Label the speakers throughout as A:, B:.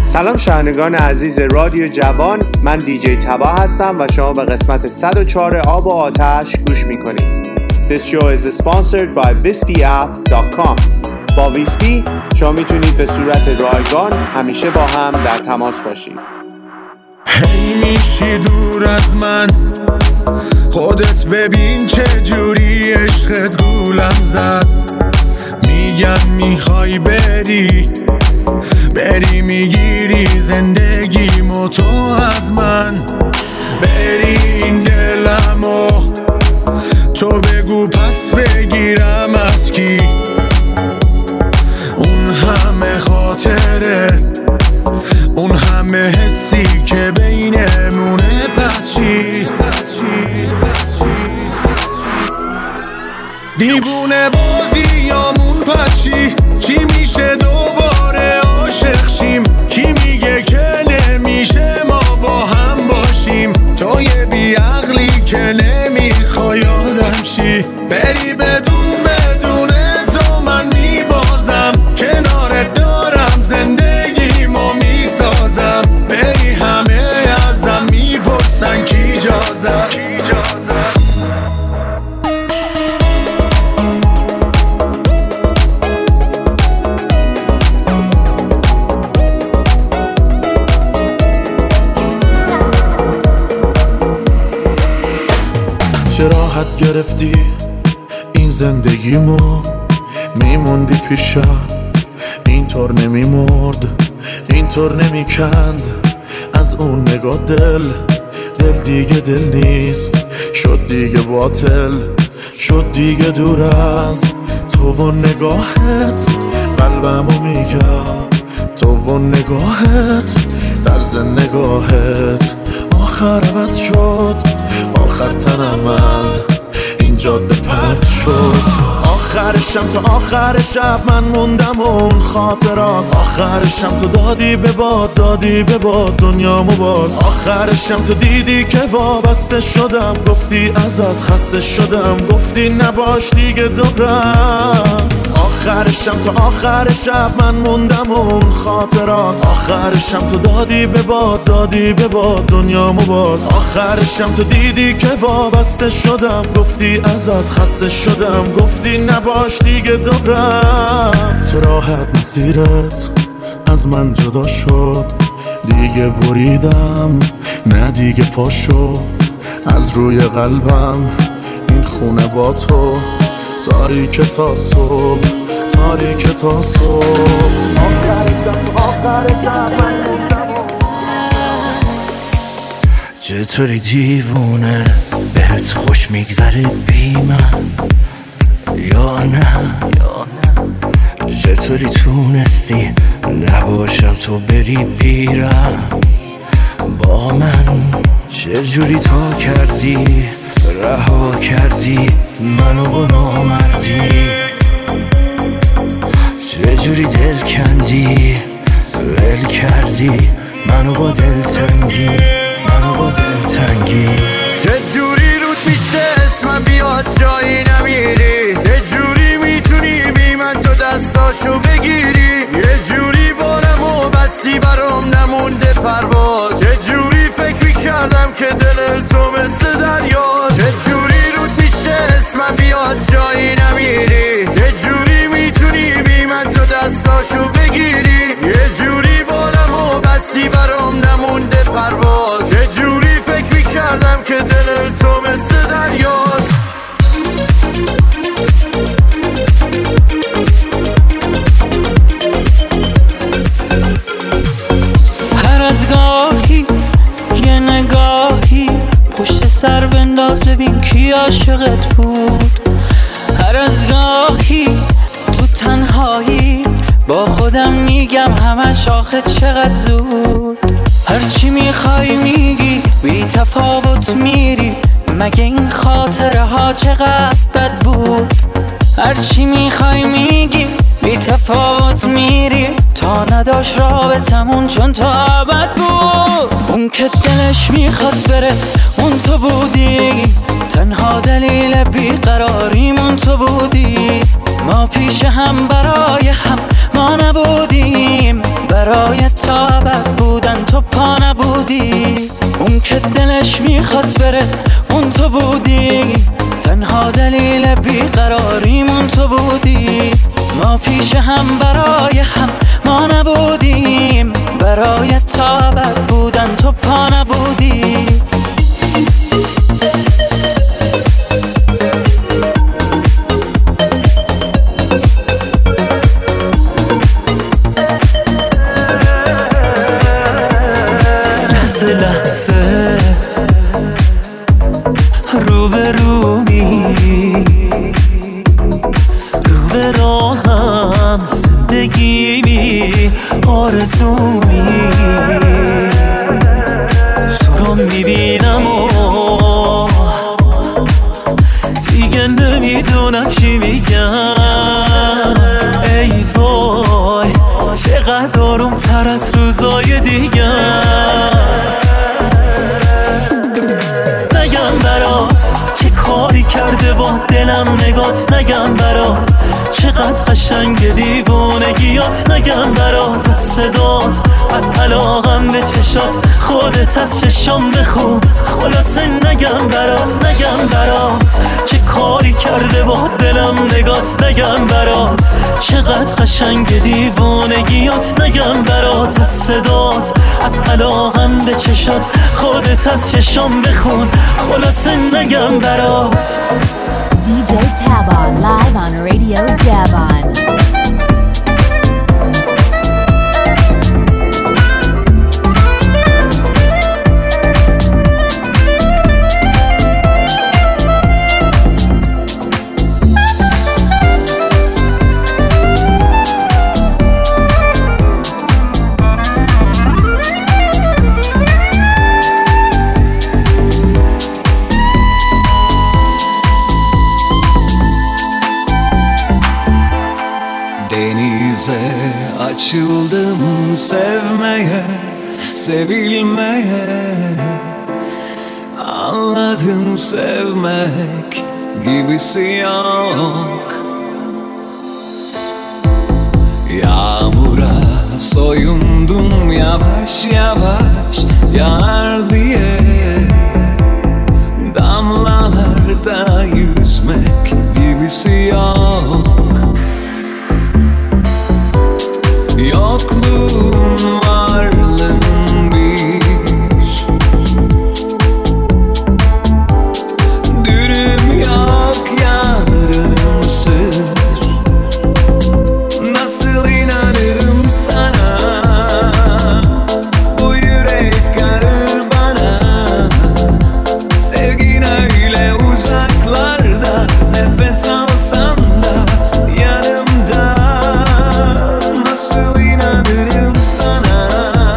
A: سلام شنوندگان عزیز رادیو جوان، من دیجی تبا هستم و شما به قسمت 104 آب و آتش گوش میکنید. This show is sponsored by visbyapp.com. با ویسبی شما میتونید به صورت رایگان همیشه با هم در تماس باشید.
B: هی میشی دور از من، خودت ببین چه جوری عشقت گولم زد. میگم میخوای بری میگیری زندگیمو تو از من. بری این دلمو تو بگو پس بگیرم از کی. اون همه خاطره، اون همه حسی که بینمونه، پس چی؟ دیوونه بازی یامون پس چی میشه دوباره عاشق شیم؟ کی میگه که نمیشه ما با هم باشیم؟ تو یه بیعقلی که نمیخوای آدم شی. بری بدون تو من میبازم، کنارت دارم زندگیمو میسازم. بری همه ازم میپرسن کی اجازت.
C: چه راحت گرفتی این زندگیمو، میموندی پیشم اینطور نمیمرد، اینطور نمیکند از اون نگاه. دل دیگه دل نیست، شد دیگه باطل، شد دیگه دور از تو و نگاهت. قلبمو میگم تو و نگاهت، طرز نگاهت آخر عوض شد. آخر تنم از این جاده پرت شد. آخرشم تا آخر شب من موندم اون خاطرات. آخرشم تو دادی به باد دنیامو باز. آخرشم تو دیدی که وابسته شدم، گفتی ازت خسته شدم، گفتی نباش دیگه دورم. آخرشم تا آخر شب من موندم اون خاطرات. آخرشم تو دادی به باد دنیامو باز. آخرشم تو دیدی که وابسته شدم، گفتی ازت خسته شدم، گفتی نباش دیگه دورم. چه راحت مسیرت از من جدا شد، دیگه بریدم نه دیگه پاشو از روی قلبم. این خونه با تو تاریک تا صبح، تاریک تا صبح.
D: چطوری دیوونه بهت خوش میگذره بی من یا نه؟ چطوری تونستی نباشم تو بری بیرم با من؟ چجوری تو کردی رها کردی منو با نامردی؟ چجوری دل کندی ول کردی منو با دلتنگی، منو با دلتنگی؟
B: چجوری رود میشه اسمم بیاد جایی نمیری؟ چجوری میتونی بی من تو دستاشو بگیری؟ یه جوری بارمو بستی برام نمونده پرواز. چجوری فکر میکردم که دل تو مثل دریا؟ چجوری رود میشه اسمم بیاد جایی نمیری؟ چجوری میتونی بی من تو دستاشو بگیری؟ یه جوری بارمو بستی برام نمونده پرواز. چجوری فکر میکردم که دل تو مثل دریاست؟
E: هر از گاهی یه نگاهی پشت سر بنداز ببین کی عاشقت بود. هر از گاهی تو تنهایی با خودم میگم همش آخه چقدر زود. هرچی میخوای میگی بی تفاوت میری، مگه این خاطره ها چقدر بد بود؟ هرچی میخوای میگی بی تفاوت میری، تا نداشت رابطمون چون تا ابد بود. اون که دلش میخواست بره اون تو بودی، تنها دلیل بیقراریمون تو بودی. ما پیش هم برای هم ما نبودیم، برای تا ابد دلش میخواست بره اون تو بودی، تنها دلیل بیقراریمون تو بودی. ما پیش هم برای هم ما نبودیم، برای تابت بودن تو پا نبودی.
D: لحظه لحظه روبرومی، رو به راهم زندگیمی، آرزومی. تو رو میبینم و دیگه نمیدونم چی میگم. ای وای چقدر آروم تر از روزای دیگه. نگم برات چه کاری کرده با دلم نگات، نگم برات چقدر قشنگ دیوونگیات، نگم برات از صدات، از علاقم به چشات، خودت از چشام بخون. خلاصه نگم برات، نگم برات چه کاری کرده با دلم نگات، نگم برات چقدر قشنگ دیوونگیات، نگم برات از صدات، از علاقم به چشات، خودت از چشام بخون. خلاصه نگم برات.
F: DJ Tabon live on Radio Javon.
D: Açıldım sevmeye, sevilmeye. Anladım sevmek gibisi yok. Yağmura soyundum yavaş yavaş yağar diye. Damlalarda yüzmek gibisi yok. Yokluğun varlığın bir, dürüm yok yarımsın. Nasıl inanırım sana, bu yürek karır bana. Sevgin öyle uzaklarda, nefes alsam da yanımda. Nasıl inanırım sana,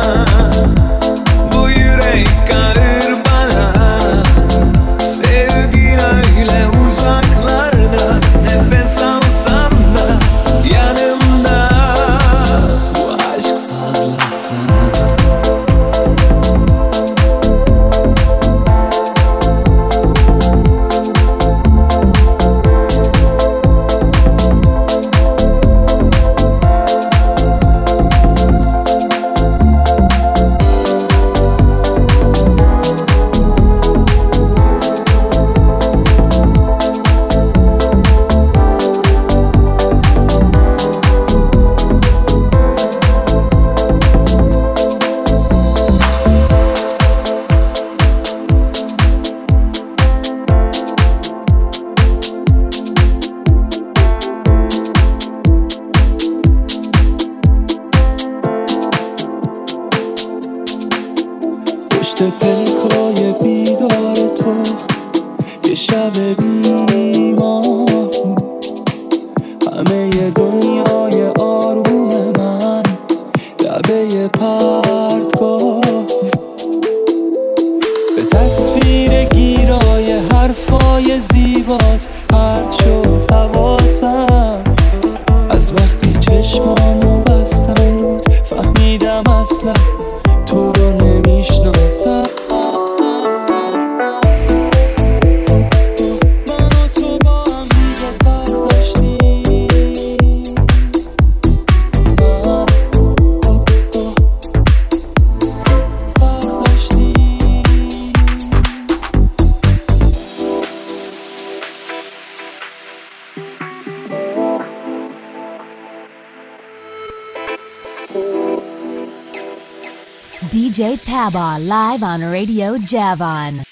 D: bu yürek karır bana. Sevgin öyle uzaklarda, nefes alsam da yanımda. Bu aşk fazla sana. پشت پلکای بیدار تو یه شب بیمار بود. همه دنیای آروم من لبه پرتگاه. به تصویر گیرای حرفای زیبات پرت شد حواسم. از وقتی چشمامو بستم رود فهمیدم اصلا تو رو نمیشناسم.
F: DJ Taba live on Radio Javon.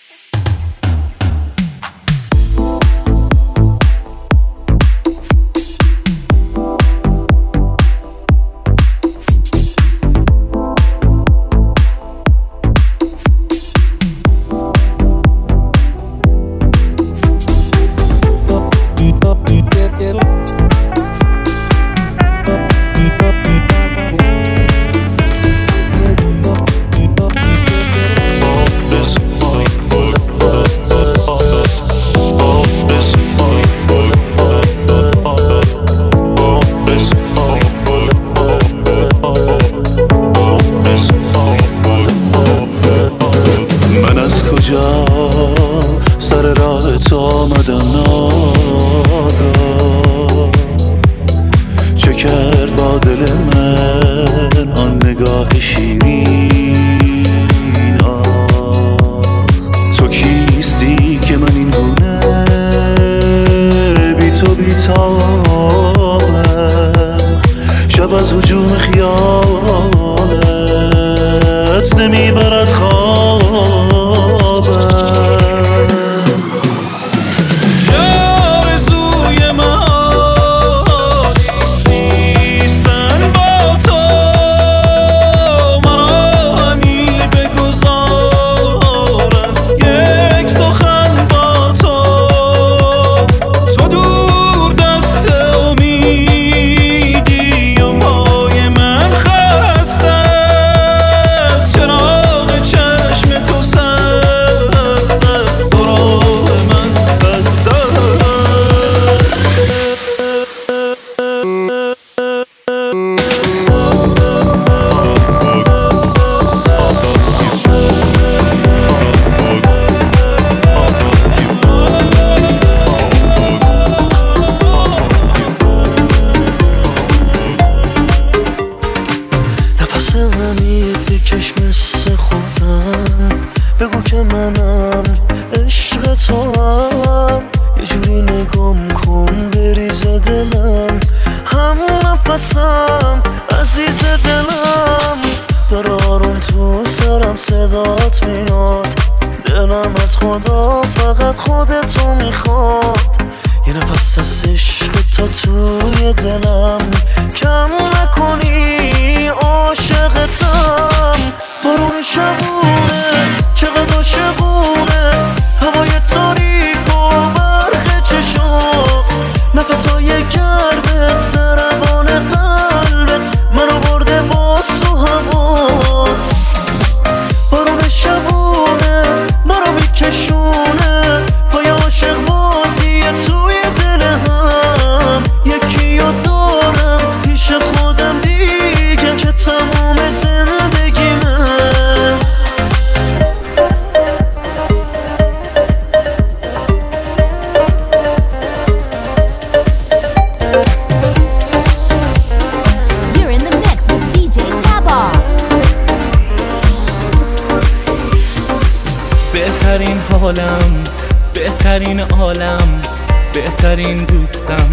D: بهترین عالم، بهترین دوستم،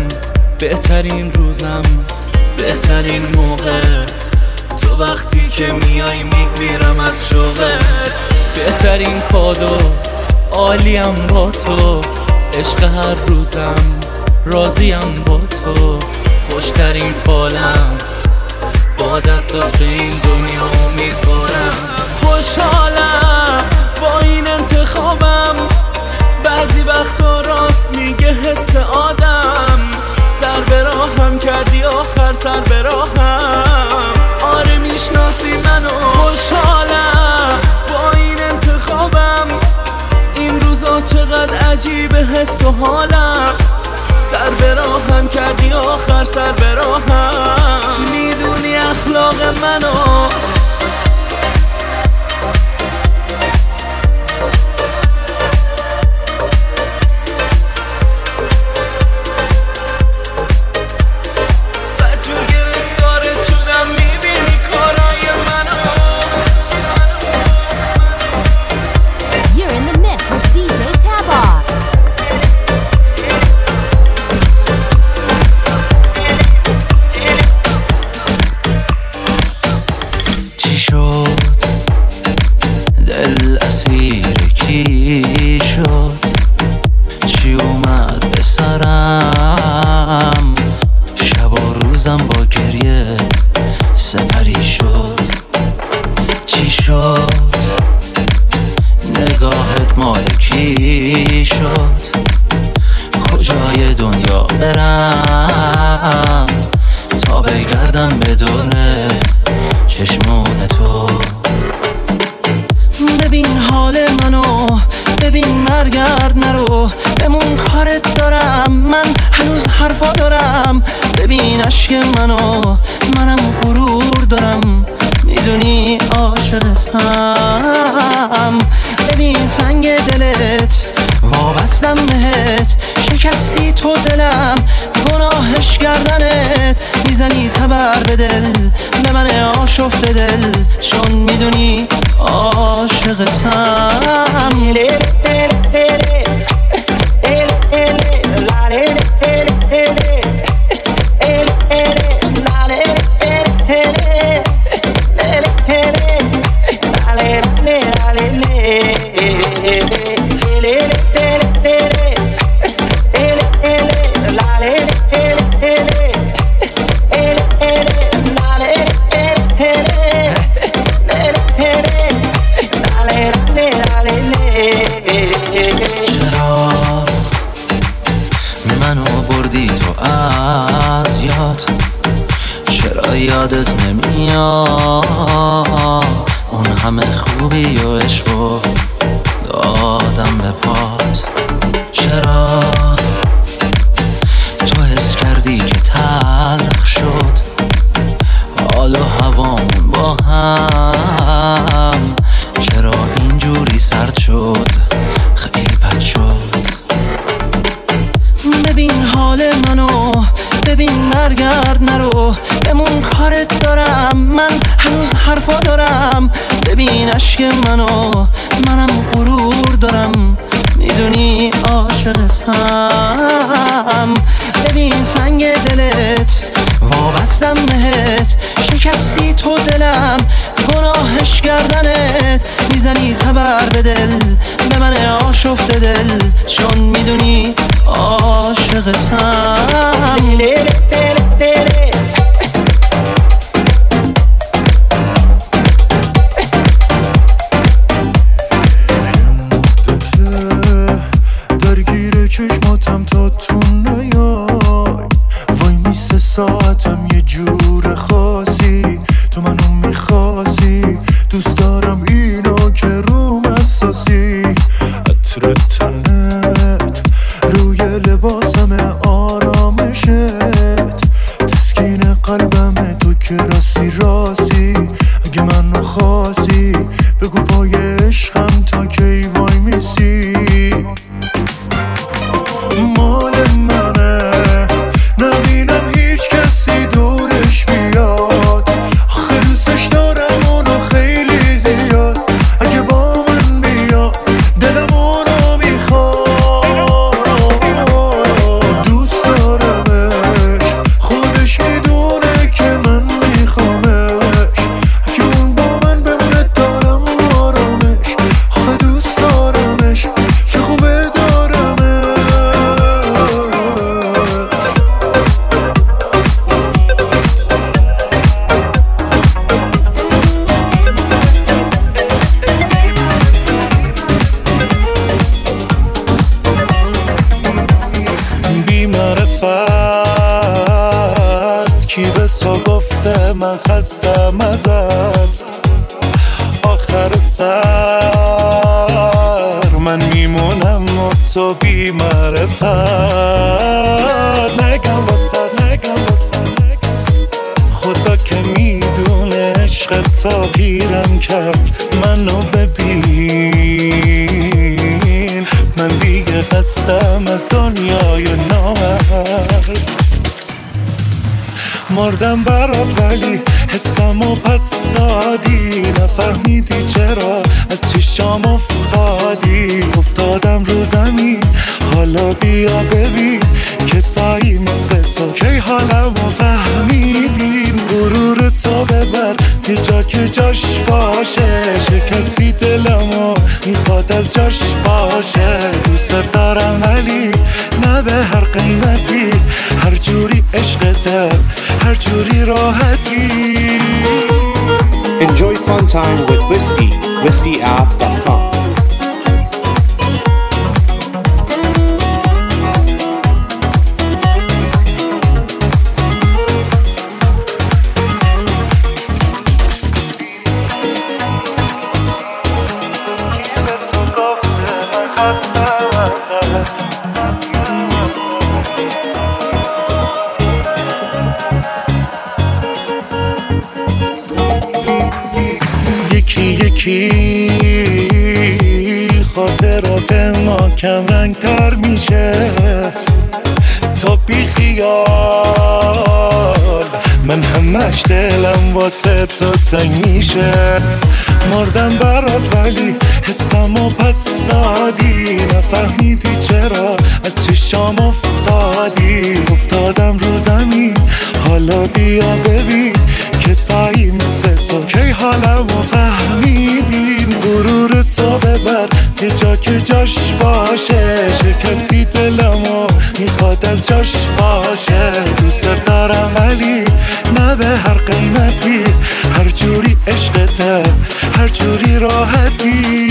D: بهترین روزم، بهترین موقع تو وقتی که میای میمیرم از شوقت. بهترین کادو عالیم با تو، عشق هر روزم راضیم با تو. خوشترین فالم با دستات به این دنیا میخورم. خوشحالم با این انتخابم، بعضی وقتا راست میگه حس آدم. سر به راهم کردی آخر سر به راهم، آره میشناسی منو. خوشحالم با این انتخابم، این روزا چقدر عجیبه حس و حالم. سر به راهم کردی آخر سر به راهم، میدونی اخلاق منو. شد نگاهت مالکی شد کجای دنیا برم تا بگردم به دوره چشمون تو ببین حال منو ببین مرگرد نرو بمون کارت دارم من هنوز حرفا دارم ببین عشق منو منم غرور دارم میدونی عاشقتم ببین سنگ دلت وابستم بهت شکستی تو دلم گناهش کردنت میزنی تبر به دل به من آشفته دل چون میدونی عاشقتم یادت نمیاد اون همه خوبی و عشقو دادم به پات چرا تو حس کردی که تلخ شد حال و هوامون با هم چرا اینجوری سرد شد خیلی بد شد ببین حال منو ببین مرگرد نرو بمون کارت دارم من هنوز حرفا دارم ببین عشق منو منم غرور دارم میدونی عاشقتم ببین سنگ دلت وابستم بهت شکستی تو دلم گناهش کردنت میزنی تبر به دل به من آشفته دل چون میدونی عاشقتم
C: درگیر چشماتم تا تو نیای وای میسه ساعتم یه جور خاصی تو منو میخواستی دوست دارم اینو که روم اساسی عطر تنت روی لباسم آرامشت تسکین قلبم تو که راستی راستی اگه منو خواستی بگو پای عشقم تا کی وای میسی مال منه نبینم هیچ کسی دورش بیاد آخه دوستش دارم اونو خیلی زیاد اگه با من بیاد دلم اونو میخواد دوست دارمش خودش میدونه که من میخوامش اگه اون با من بمونه دارم آرامش آخه دوست دارمش که خوبه من خستم ازت آخر سر من میمونم و تو بی معرفت نگم واسه خدا که میدونه عشق تو پیرم کرد منو ببین من دیگه خستم از دنیای نامرد مردم برات ولی حسمو پس دادی نفهمیدی چرا از چشام افتادم رو زمین حالا بیا ببین کسایی مثل تو کی حالمو فهمیدین غرور تو ببر یه جا که جاش باشه شکستی دلمو میخواد از جاش باشه دوست دارم ولی نه به هر قیمتی هر جوری عشقته هر جوری راحتی
A: In Enjoy fun time with Wispy, wispyapp.com.
D: یکی یکی خاطرات ما کم رنگ تر میشه تا بی خیال من همش دلم واسه تو تنگ میشه مردم برات ولی حسمو پس دادی نفهمیدی چرا از چشام افتادم رو زمین حالا بیا ببین کسایی مثل تو کی حالمو فهمیدین غرور تو ببر که جا که جاش باشه شکستی دلمو میخواد از جاش باشه دوست دارم ولی نه به هر قیمتی هر جوری عشقته هر جوری راحتی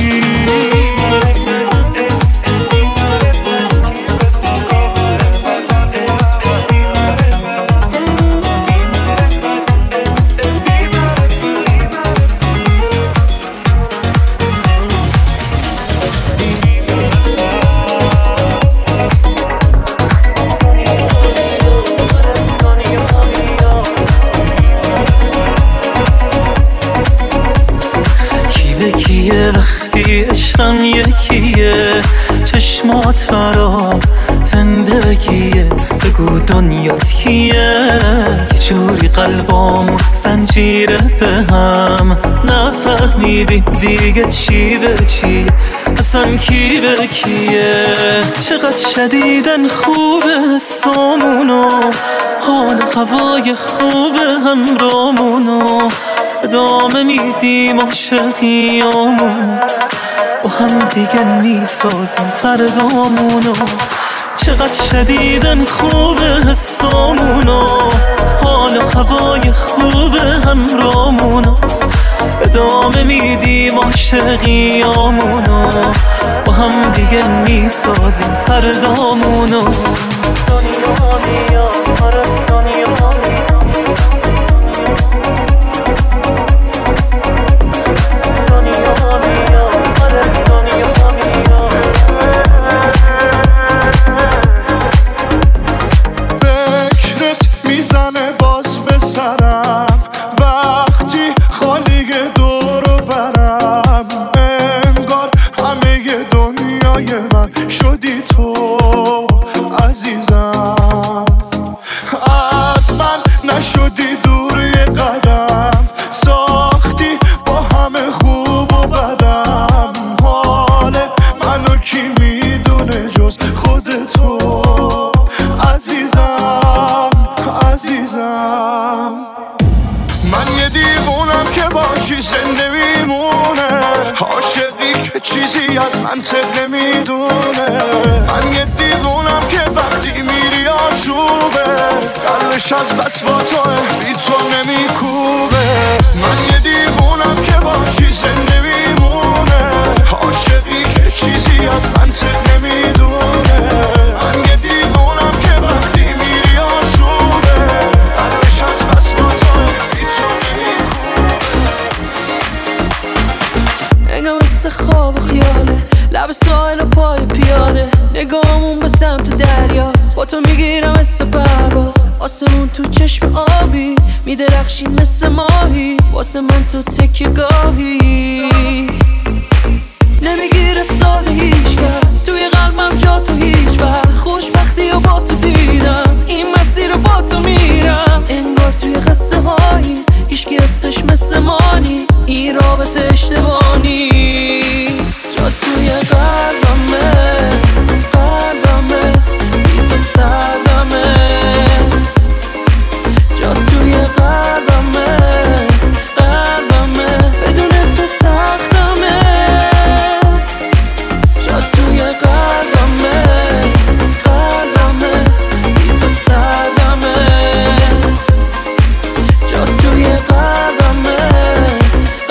D: وقتی عشقم یکیه چشمات برا زندگیه بگو دنیات کیه یه جوری قلبامو زنجیره به هم نفهمیدیم دیگه چی به چیه اصلا کی به کیه چقدر شدیدن خوبه حسامونو حال هوای خوبه همرامونو ادامه میدیم عاشقیامونو با هم دیگه میسازیم فردامونو چقدر شدیدن خوبه حسامونو حال و هوای خوبه همرامونو ادامه میدیم عاشقیامونو با هم دیگه میسازیم فردامونو دنیا میا آره دنیا میا
B: چیزی از منطق نمیدونه من یه دیوونم که وقتی میری آشوبه قلبش از بس با توه بی تو نمیکوبه من یه دیوونم که باشی زنده میمونه عاشقی که چیزی از منطق نمیدونه من یه دیوونم که وقتی میری آشوبه قلبش از بس با توه بی تو نمیکوبه
E: انگار مثل خواب و خیاله لب ساحل و پای پیاده نگاهمون به سمت دریاست با تو میگیرم مثل پرواز آسمون تو چشم آبی میدرخشی مثل ماهی واسه من تو تکیه گاهی نمیگیره سال هیچ کس توی قلبم جا تو هیچ وقت خوشبختی و با تو دیدم این مسیر رو با تو میرم انگار توی قصه هایی هیچکی هستش مثل مانی این رابطه اشتباهی جا توی قلبمه بی تو سردمه جا توی قلبمه بدون تو سختمه جا توی قلبمه بی تو سردمه جا توی قلبمه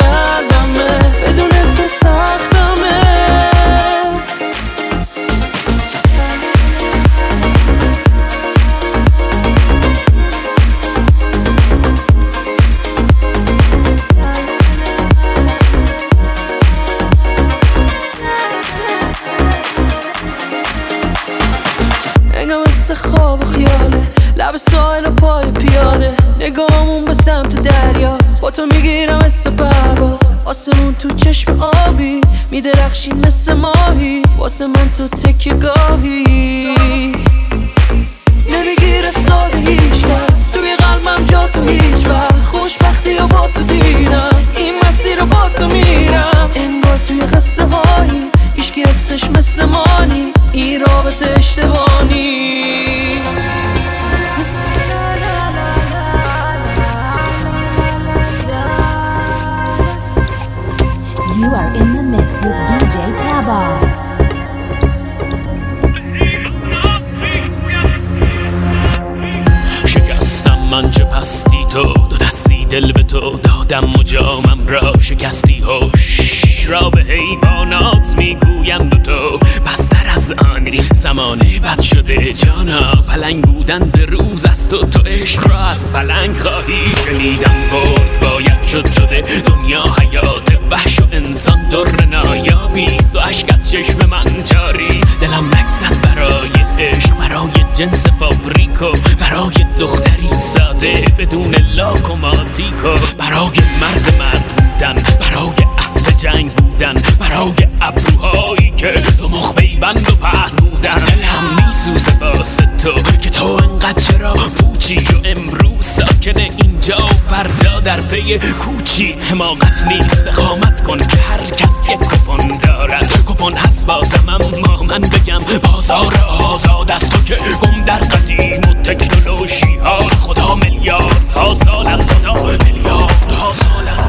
E: مثل خواب و خیاله، لب ساحل و پای پیاده، نگاهمون به سمت دریاست، با تو میگیرم مثل پرواز، آسمون تو چشم آبی میدرخشی مثل ماهی، واسه من تو تکیه گاهی، نمیگیره سال هیچ کس، توی قلبم جا تو هیچ وقت، خوشبختی و با تو دیدم، این مسیر رو با تو میرم، انگار توی قصه هایی هیچکی حسش مثل مانی، این رابطه اشتباهی.
F: You are in the mix with DJ Taba.
G: شکستم من چه پستی تو، دو دستی دل به تو دادم و جامم را شکستی، هوش را به حیوانات میگویم به تو، پس در از آنی زمانه بد شده جانا، پلنگ بودن به روز است و تو عشق را از پلنگ خواهی، شنیدم برد باید شده دنیا حیات وحش و انسان در نایابیست و عشق از چشم من جاریست، دلم نگزد برای عشق، برای جنس فابریکو، برای دختری ساده بدون لاک و ماتیکو، برای مرد بودن، برای اهل جنگ بودن، برای ابروهایی که زمخ بیبند و پهن بودن، دلم میسوزه واسه تو که تو انقدر چرا پوچی و امروز ساکن اینجا و فردا در پی کوچی، حماقت نیست اقامت کن که هر کس یک کپون دارد، کپون هست بازم اما من بگم بازار آزاد است، تو که گم در قدیم و تکنولوژی ها، خدا میلیاردها سال از خدا میلیاردها سال از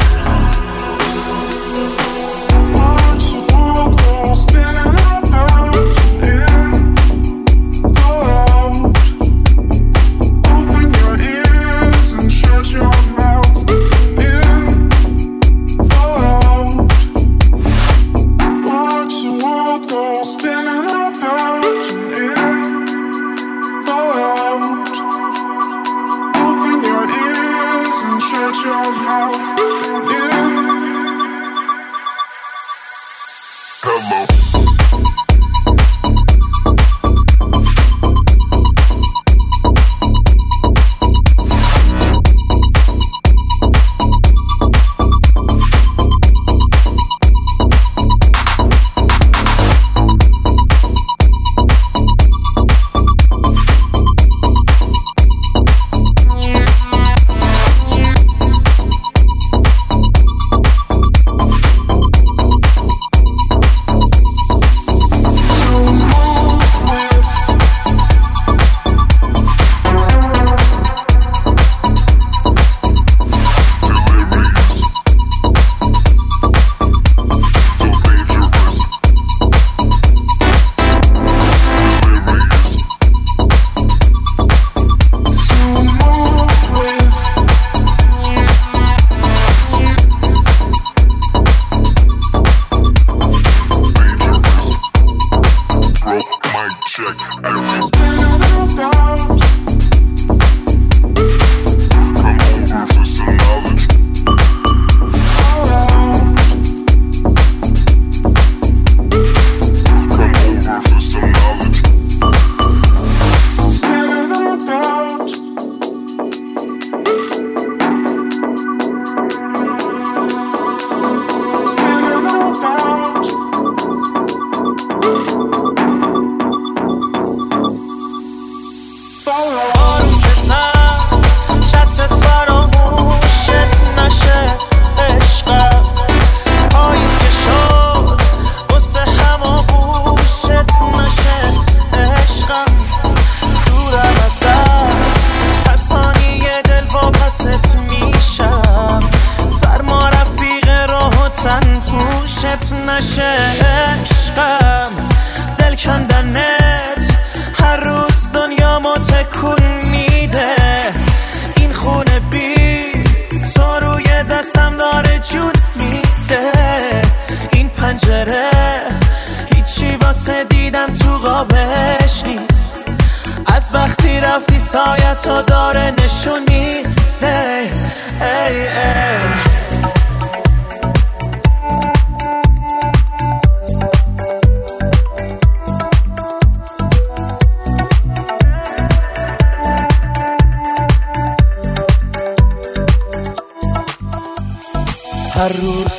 D: سایتو داره نشونی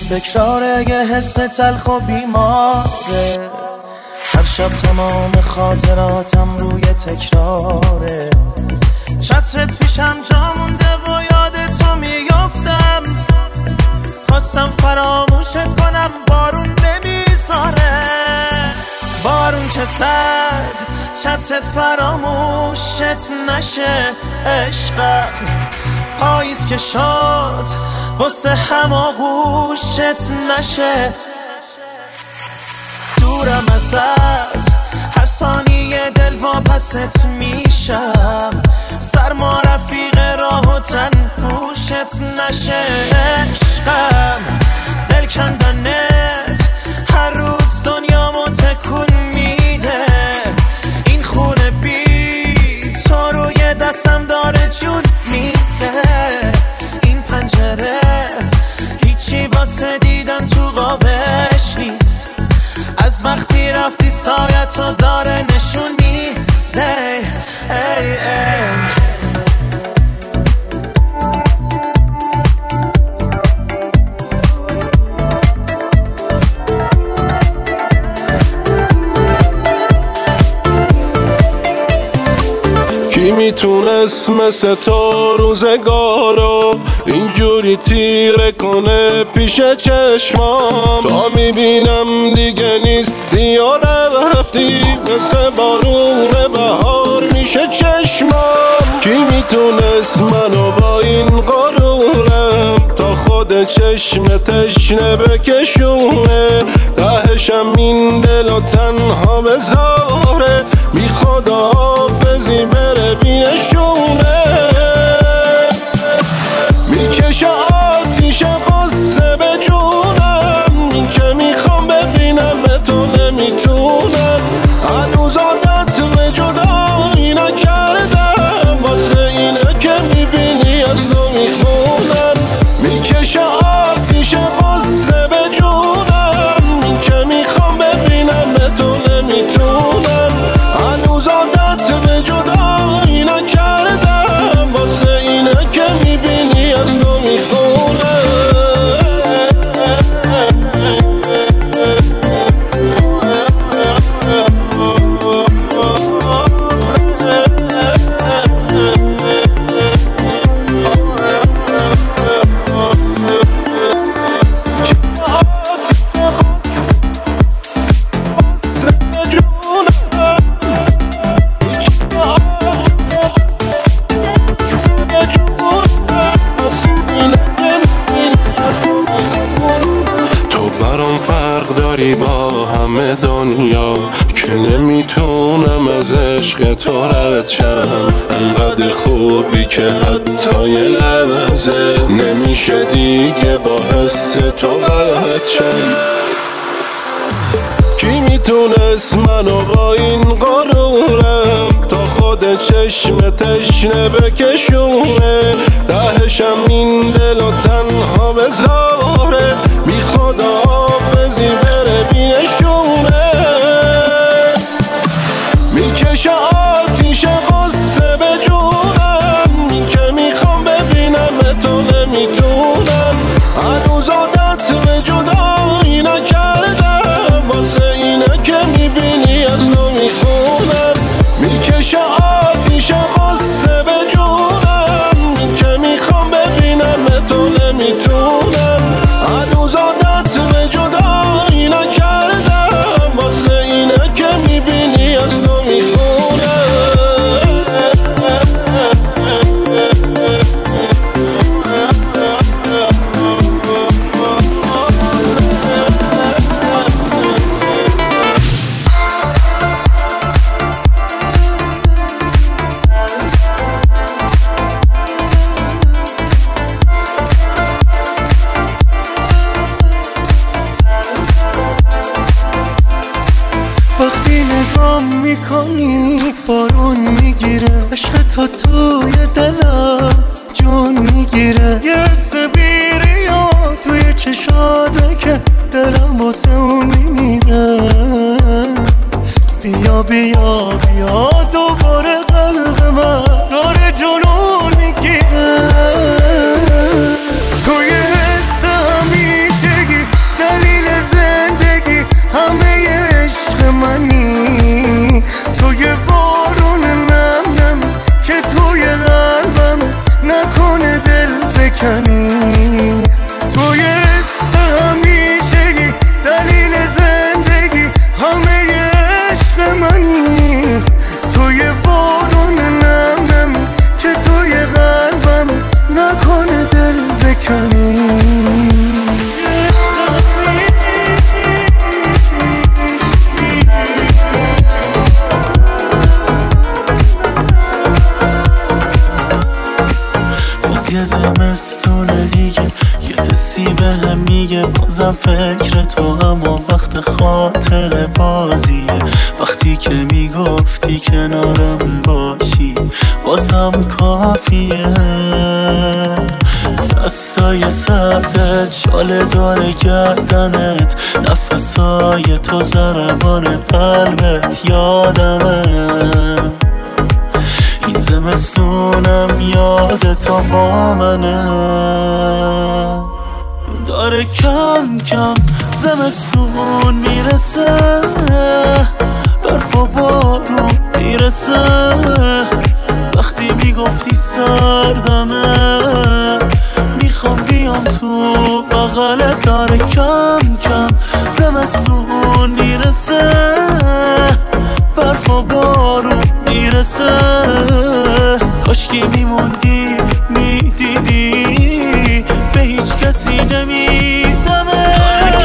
D: تکراره یه حس تلخ و بیماره، هر شب تمام خاطراتم روی تکراره. چترت پیشم جا مونده و یاد تو میافتم، خواستم فراموشت کنم بارون نمیذاره. بارون که زد چترت فراموشت نشه عشقم، پاییز که شد واسه هماغوشت نشه. دورم ازت هر ثانیه دل واپست میشم، سرما رفیق راه و تن پوشت نشه عشقم. دل کندنت هر روز دنیامو تکون میده، این خونه بی تو روی دستم داره جون میده. این پنجره هیچی واسه دیدن تو قابش نیست، از وقتی رفتی سایتو داره نشون میده. ای ای
C: کی میتونست مثل تو روزگارو اینجوری تیره کنه پیش چشمام؟ تا میبینم دیگه نیستی یا رفتی، مثل بارون بهار میشه چشمام. کی میتونست منو با این غرورم تا خود چشم تشنه بکشونه؟ تهشم این دل و تنها بذاره، بی خدا حافظی بره بینشونه. میکشه آتیش قصه به جونم، این که میخوام ببینم به تو نمیتونم. هنوز عادت به جدایی نکردم، واسه اینه که میبینی از تو میخونم. میکشه آتیش قصه به جونم، این که میخوام ببینم به تو نمیتونم. هنوز عادت به جدایی نکردم، واسه اینه که میبینی از تو میخونم. با همه دنیا که نمیتونم از عشق تو رد شم، انقدر خوبی که حتی یه لحظه نمیشه دیگه با حس تو قد شم. کی میتونست منو با این غرورم تا خود چشم تشنه بکشونه؟ تهشم این دل و تنها بذاره، بی خدا حافظی بره بینشونه. میکشه آتیش قصه به جونم، این که میخوام ببینم به تو نمیتونم. هنوز عادت به جدایی نکردم، واسه اینه که میبینی از تو میخونم. میکشه آتیش قصه به جونم، این که میخوام ببینم به تو نمیتونم. هنوز عادت به جدایی نکردم، واسه اینه که میبینی از تو میخونم.
D: وقتی نگام میکنی بارون میگیره، عشق تو توی دلم جون میگیره. یه حس بیریا توی چشاته که دلم واسه اون میمیره. بیا بیا بیا دوباره قلب من داره جنون میگیره. توی حس همیشگی هنوزم فکر تو، اما وقت خاطر بازیه. وقتی که میگفتی کنارم باشی بازم کافیه. دستای سردت شال داره گردنت، نفسای تو ضربان قلبت یادمه. این زمستونم یادت با منه. داره کم کم زمستون میرسه، برف و بارون میرسه. وقتی میگفتی سردمه میخوام بیام تو بغلت. داره کم کم زمستون میرسه، برف و بارون میرسه. کاشکی میموندی میدیدی به هیچ کسی نمیدمه.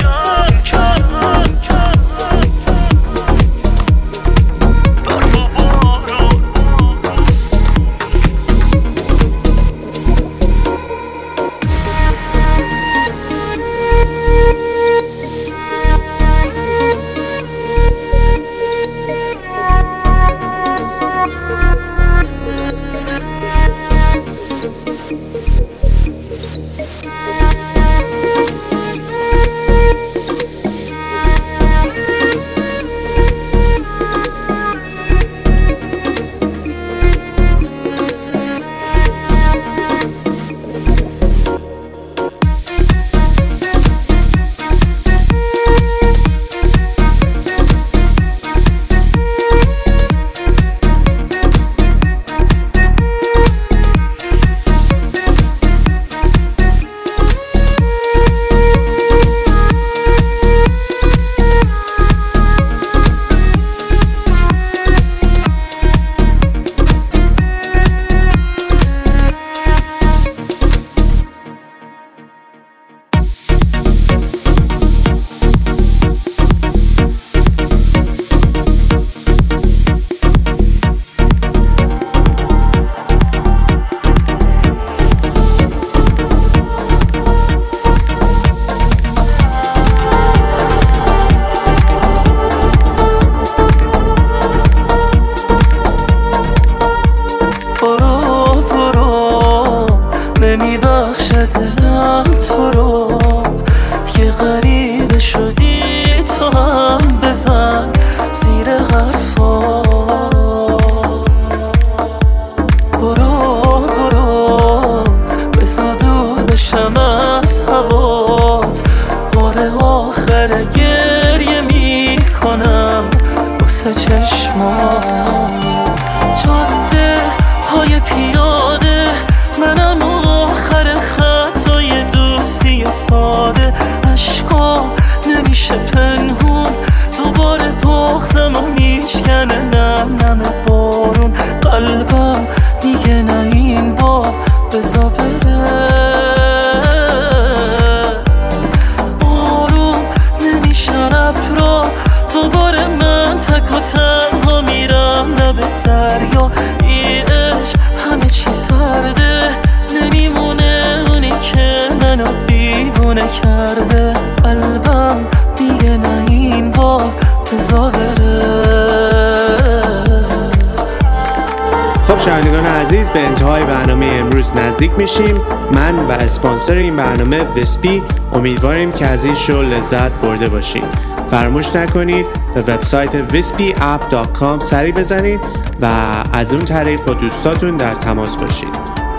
A: شنوندگان عزیز، به انتهای برنامه امروز نزدیک میشیم. من و اسپانسر این برنامه ویسپی امیدواریم که از این شو لذت برده باشید. فراموش نکنید به وبسایت vispeapp.com سری بزنید و از اون طریق با دوستاتون در تماس باشید.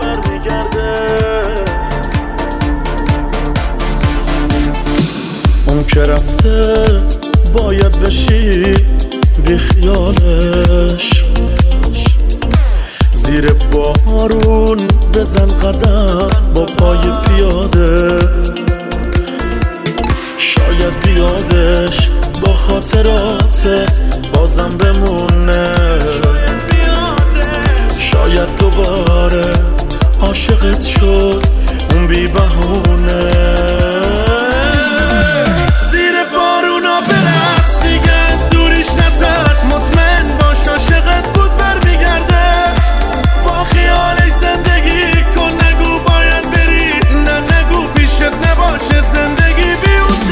C: اون که رفته باید بشی بی خیالش، زیر بارون بزن قدم با پای پیاده. شاید بیادش با خاطراتت بازم بمونه، شاید دوباره عاشقت شد اون بی بهونه. زیر بارونا برقص دیگه، از دوریش نترس، مطمئن باش عاشقت بود برمیگرده. با خیالش زندگی کن، نگو باید بری، نه نگو پیشت نباشه زندگی بی اون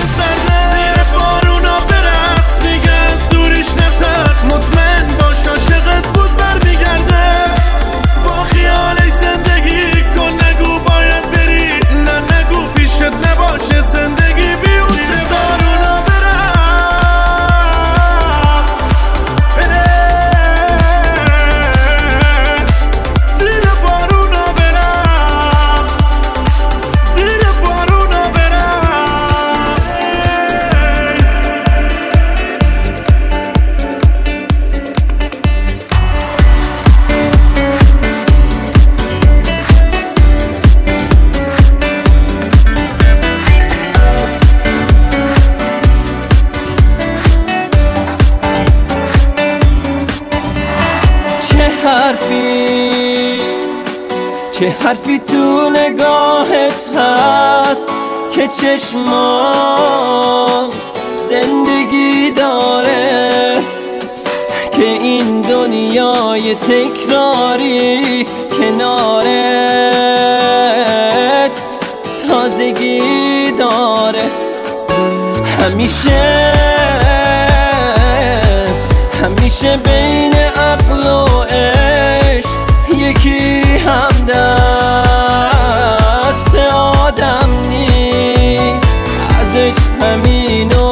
H: چه حرفی تو نگاهت هست که چشمام زندگی داره، که این دنیای تکراری کنارت تازگی داره. همیشه بین عقل و عشق یکی هم دست آدم نیست، ازش همینو